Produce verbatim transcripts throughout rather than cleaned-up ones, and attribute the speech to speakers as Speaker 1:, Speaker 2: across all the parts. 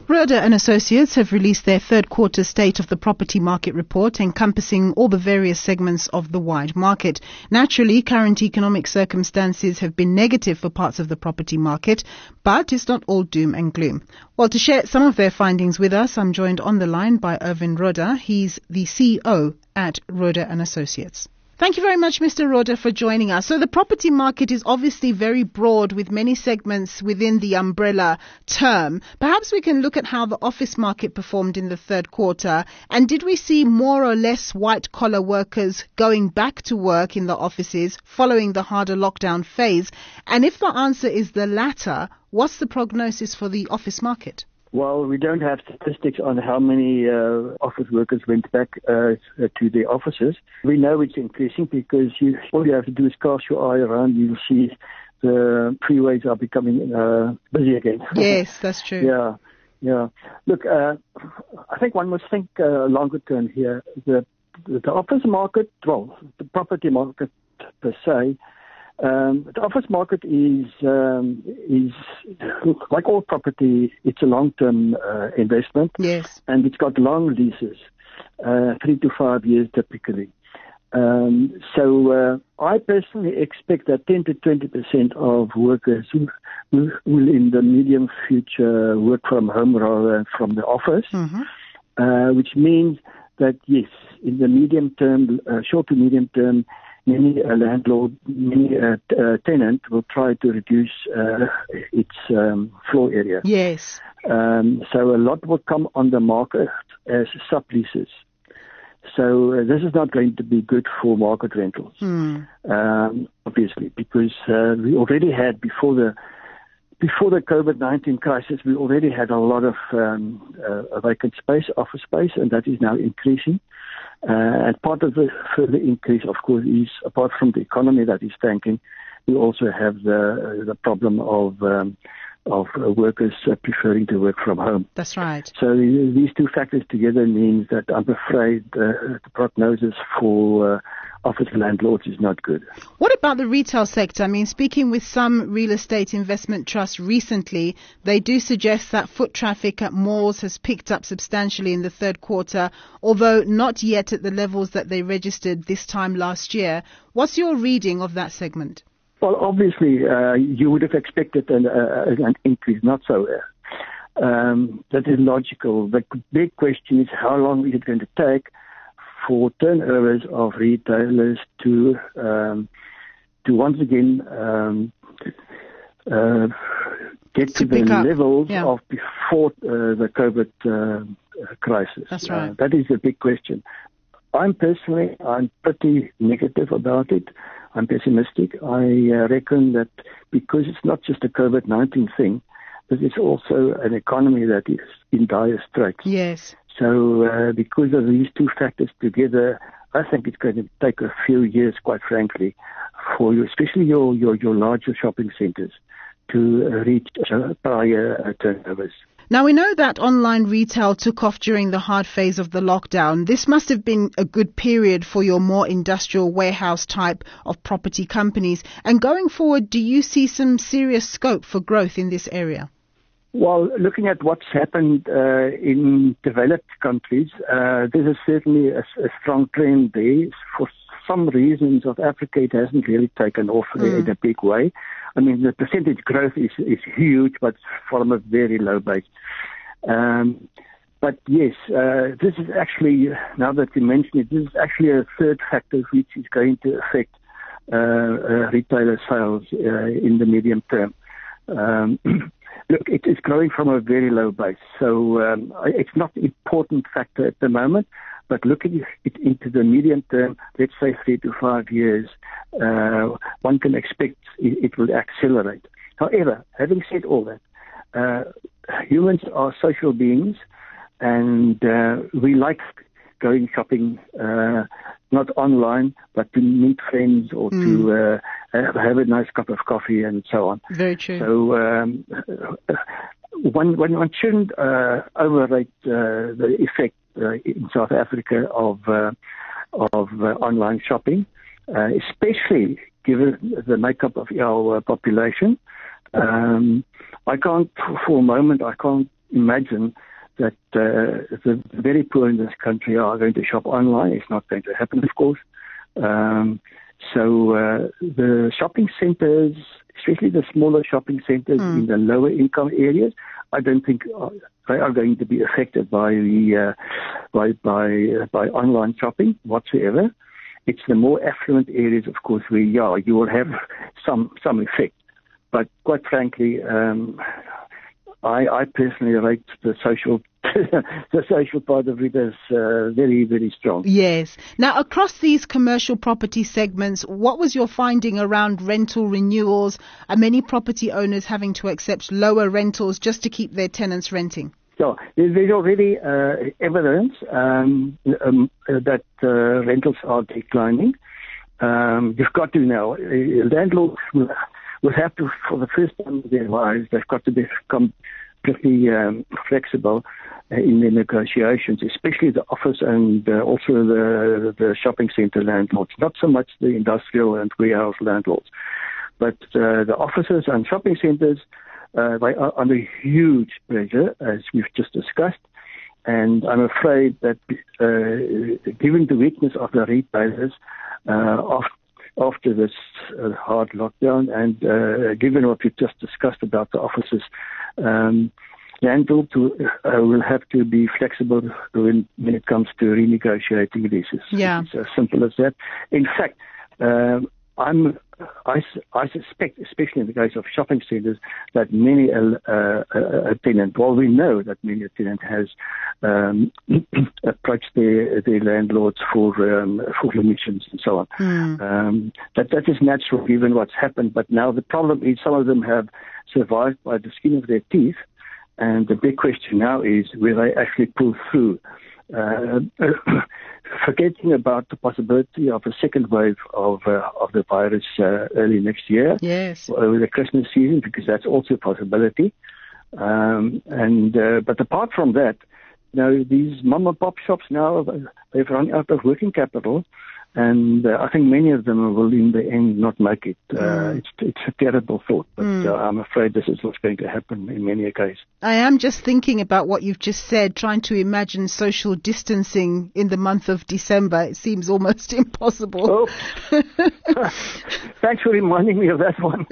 Speaker 1: Roeder and Associates have released their third quarter State of the Property Market report encompassing all the various segments of the wide market. Naturally, current economic circumstances have been negative for parts of the property market, but it's not all doom and gloom. Well, to share some of their findings with us, I'm joined on the line by Irvin Roeder. He's the C E O at Roeder and Associates. Thank you very much, Mister Roeder, for joining us. So the property market is obviously very broad with many segments within the umbrella term. Perhaps we can look at how the office market performed in the third quarter. And did we see more or less white-collar workers going back to work in the offices following the harder lockdown phase? And if the answer is the latter, what's the prognosis for the office market?
Speaker 2: Well, we don't have statistics on how many uh, office workers went back uh, to their offices. We know it's increasing because you, all you have to do is cast your eye around. You'll see the freeways are becoming uh, busy again.
Speaker 1: Yes, that's true.
Speaker 2: yeah, yeah. Look, uh, I think one must think uh, longer term here. The, the office market, well, the property market per se, Um, the office market is, um, is like all property, it's a long-term uh, investment.
Speaker 1: Yes.
Speaker 2: And it's got long leases, uh, three to five years typically. Um, so uh, I personally expect that ten to twenty percent of workers who will, will in the medium future work from home rather than from the office, mm-hmm. uh, which means that, yes, in the medium term, uh, short to medium term, many uh, landlord, many uh, t- uh, tenant will try to reduce uh, its um, floor area.
Speaker 1: Yes.
Speaker 2: Um, so a lot will come on the market as subleases. So uh, this is not going to be good for market rentals, mm. um, obviously, because uh, we already had before the before the COVID nineteen crisis, we already had a lot of um, uh, vacant space, office space, and that is now increasing. Uh, and part of the further increase, of course, is apart from the economy that is tanking, we also have the uh, the problem of um, of uh, workers uh, preferring to work from home.
Speaker 1: That's right.
Speaker 2: So these two factors together means that I'm afraid uh, the prognosis for uh, office landlords is not good.
Speaker 1: What about the retail sector? I mean, speaking with some real estate investment trusts recently, they do suggest that foot traffic at malls has picked up substantially in the third quarter, although not yet at the levels that they registered this time last year. What's your reading of that segment?
Speaker 2: Well, obviously, uh, you would have expected an, uh, an increase, not so. Uh, um, that is logical. The big question is how long is it going to take for turnovers of retailers to um, to once again um, uh, get to, to the up. levels yeah. of before uh, the COVID uh, crisis.
Speaker 1: That's right.
Speaker 2: Uh, that is a big question. I'm personally, I'm pretty negative about it. I'm pessimistic. I uh, reckon that because it's not just a COVID nineteen thing, but it's also an economy that is in dire straits.
Speaker 1: Yes.
Speaker 2: So uh, because of these two factors together, I think it's going to take a few years, quite frankly, for you, especially your, your, your larger shopping centres, to uh, reach uh, prior uh, turnovers.
Speaker 1: Now, we know that online retail took off during the hard phase of the lockdown. This must have been a good period for your more industrial warehouse type of property companies. And going forward, do you see some serious scope for growth in this area?
Speaker 2: Well, looking at what's happened uh, in developed countries, uh, there is certainly a, a strong trend there. For some reasons of Africa, it hasn't really taken off mm. in a big way. I mean, the percentage growth is, is huge, but from a very low base. Um, but yes, uh, this is actually, now that you mention it, this is actually a third factor which is going to affect uh, uh, retailer sales uh, in the medium term. Um, Look, it is growing from a very low base, so um, it's not an important factor at the moment, but looking it into the medium term, let's say three to five years, uh, one can expect it, it will accelerate. However, having said all that, uh, humans are social beings, and uh, we like going shopping, uh, not online, but to meet friends or mm. to uh, have a nice cup of coffee and so on.
Speaker 1: Very true.
Speaker 2: So um, one, one, one shouldn't uh, overrate uh, the effect uh, in South Africa of uh, of uh, online shopping, uh, especially given the makeup of our population. Um, I can't, for a moment, I can't imagine that uh, the very poor in this country are going to shop online. It's not going to happen, of course. Um, so uh, the shopping centers, especially the smaller shopping centers mm. in the lower income areas, I don't think they are going to be affected by the uh, by by uh, by online shopping whatsoever. It's the more affluent areas, of course, where yeah, you will have some some effect. But quite frankly, um, I, I personally rate the social the social part of it as uh, very, very strong.
Speaker 1: Yes. Now, across these commercial property segments, what was your finding around rental renewals? Are many property owners having to accept lower rentals just to keep their tenants renting?
Speaker 2: So there's already uh, evidence um, um, that uh, rentals are declining. Um, you've got to know, uh, landlords will, will have to, for the first time in their lives, they've got to become pretty um, flexible uh, in their negotiations, especially the office and uh, also the, the shopping centre landlords, not so much the industrial and warehouse landlords. But uh, the offices and shopping centres, Uh, they are under huge pressure, as we've just discussed, and I'm afraid that uh, given the weakness of the retailers uh, after, after this uh, hard lockdown, and uh, given what we've just discussed about the offices, um, landlords uh, will have to be flexible when, when it comes to renegotiating leases.
Speaker 1: Yeah.
Speaker 2: It's as simple as that. In fact, um, I'm, I, I suspect, especially in the case of shopping centres, that many uh, uh, a tenant, well, we know that many a tenant has um, approached their, their landlords for um, for remissions and so on. Mm. Um, that that is natural given what's happened, but now the problem is some of them have survived by the skin of their teeth, and the big question now is will they actually pull through? Uh, forgetting about the possibility of a second wave of uh, of the virus uh, early next year,
Speaker 1: yes,
Speaker 2: over the Christmas season, because that's also a possibility. Um, and uh, but apart from that, you know, these mom and pop shops now, they've run out of working capital, and uh, I think many of them will in the end not make it. Uh, mm. It's it's a terrible thought, but mm. uh, I'm afraid this is what's going to happen in many a case.
Speaker 1: I am just thinking about what you've just said, trying to imagine social distancing in the month of December. It seems almost impossible.
Speaker 2: Oh. Thanks for reminding me of that one.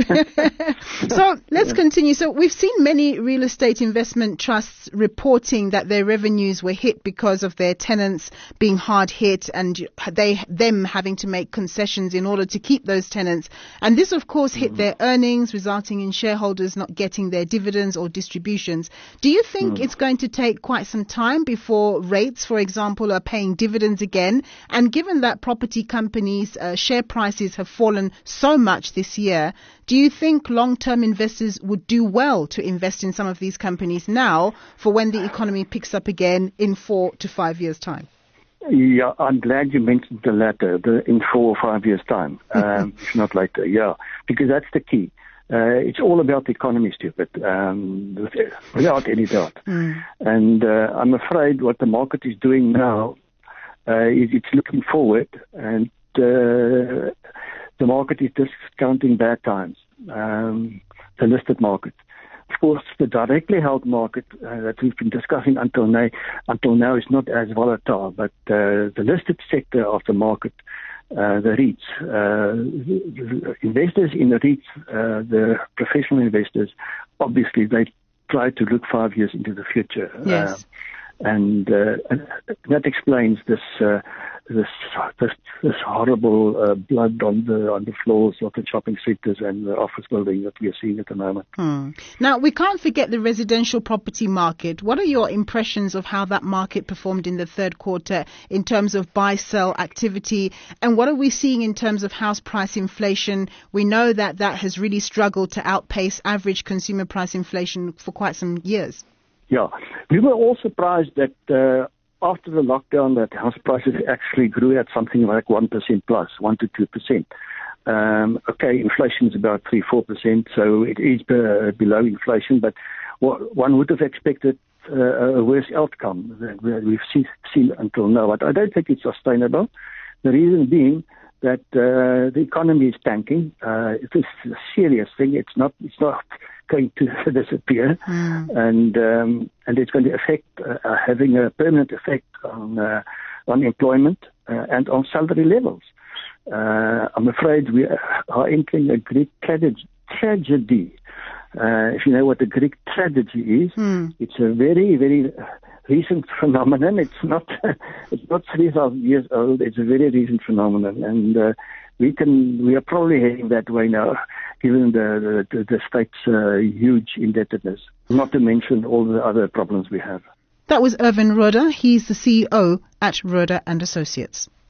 Speaker 1: So let's yeah. continue. So we've seen many real estate investment trusts reporting that their revenues were hit because of their tenants being hard hit, and they them having to make concessions in order to keep those tenants. And this, of course, hit mm. their earnings, resulting in shareholders not getting their dividends or distributions. Do you think mm. it's going to take quite some time before rates, for example, are paying dividends again? And given that property companies' uh, share prices have fallen so much this year, do you think long-term investors would do well to invest in some of these companies now for when the economy picks up again in four to five years' time?
Speaker 2: Yeah, I'm glad you mentioned the latter, the, in four or five years' time, um, if not later, yeah, because that's the key. Uh, it's all about the economy, stupid, um, without any doubt. Mm. And uh, I'm afraid what the market is doing now uh, is it's looking forward, and uh, the market is discounting bad times, um, the listed market. Of course, the directly held market uh, that we've been discussing until now, until now is not as volatile, but uh, the listed sector of the market, uh, the REITs, uh, the investors in the REITs, uh, the professional investors, obviously they try to look five years into the future.
Speaker 1: Yes.
Speaker 2: Uh, and, uh, and that explains this uh, this this, this horrible uh, blood on the on the floors of the shopping centres and the office building that we are seeing at the moment.
Speaker 1: Hmm. Now, we can't forget the residential property market. What are your impressions of how that market performed in the third quarter in terms of buy-sell activity? And what are we seeing in terms of house price inflation? We know that that has really struggled to outpace average consumer price inflation for quite some years.
Speaker 2: Yeah, we were all surprised that uh, after the lockdown that house prices actually grew at something like one percent plus, one to two percent. Um, okay, inflation is about three, four percent, so it is uh, below inflation, but what one would have expected uh, a worse outcome than we've seen, seen until now. But I don't think it's sustainable. The reason being that uh, the economy is tanking. Uh, it is a serious thing. It's not, it's not going to disappear,
Speaker 1: mm.
Speaker 2: and um, and it's going to affect, uh, having a permanent effect on uh, on employment uh, and on salary levels. Uh, I'm afraid we are entering a Greek tragedy. tragedy. Uh, if you know what the Greek tragedy is,
Speaker 1: mm.
Speaker 2: it's a very, very recent phenomenon. It's not it's not three thousand years old. It's a very recent phenomenon, and uh, we can we are probably heading that way now, given the the, the state's uh, huge indebtedness. Not to mention all the other problems we have.
Speaker 1: That was Irvin Roda. He's the C E O at Roda and Associates.